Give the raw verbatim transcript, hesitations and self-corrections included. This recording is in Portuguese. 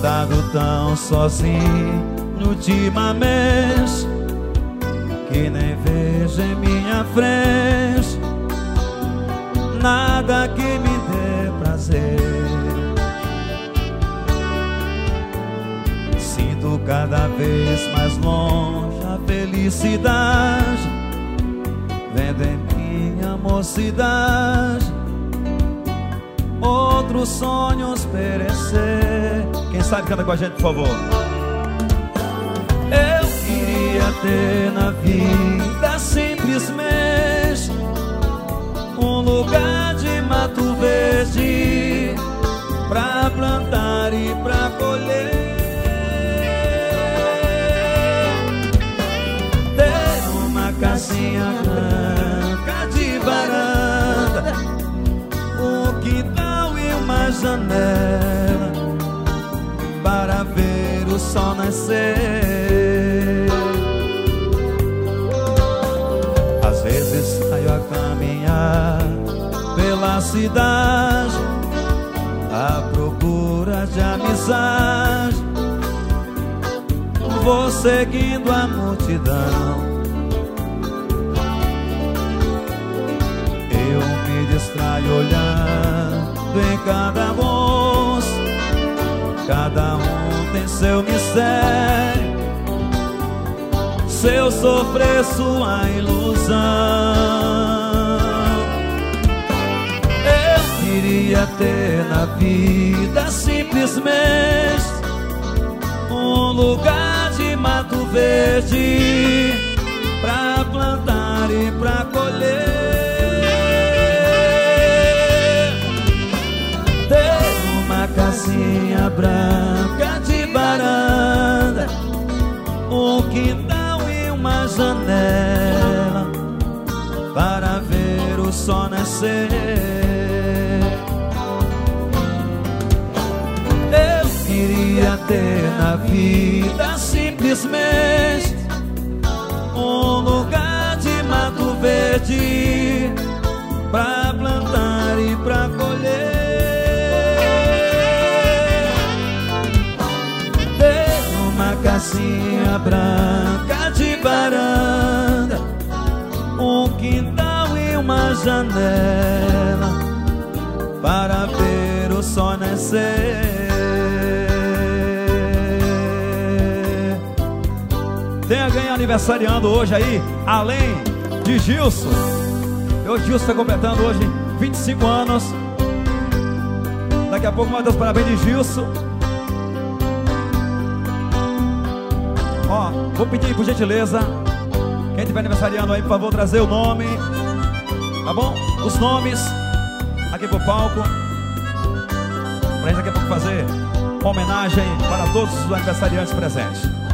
andado tão sozinho ultimamente que nem vejo em minha frente nada que me dê prazer. Sinto cada vez mais longe a felicidade, vendo em minha mocidade outros sonhos perecer. Quem sabe canta com a gente, por favor. Eu queria ter na vida simplesmente um lugar de mato verde pra plantar e pra colher, ter uma casinha branca de varanda, um quintal e uma janela para ver o sol nascer. Às vezes saio a caminhar pela cidade à procura de amizade, vou seguindo a multidão. Eu me distraio olhando em cada moço, cada um tem seu mistério, seu sofrer, sua ilusão. Eu queria ter na vida simplesmente um lugar de mato verde pra plantar e pra colher, ter uma casinha branca de varanda, um quintal e uma janela para ver o sol nascer. Eu queria ter na vida simplesmente um lugar de mato verde pra plantar e pra colher, casinha branca de varanda, um quintal e uma janela para ver o sol nascer. Tem alguém aniversariando hoje aí, além de Gilson? O Gilson está completando hoje vinte e cinco anos. Daqui a pouco, mais Deus, parabéns de Gilson. Ó, vou pedir por gentileza, quem estiver aniversariando aí, por favor, trazer o nome, tá bom? Os nomes aqui pro palco, pra gente daqui a pouco fazer uma homenagem para todos os aniversariantes presentes.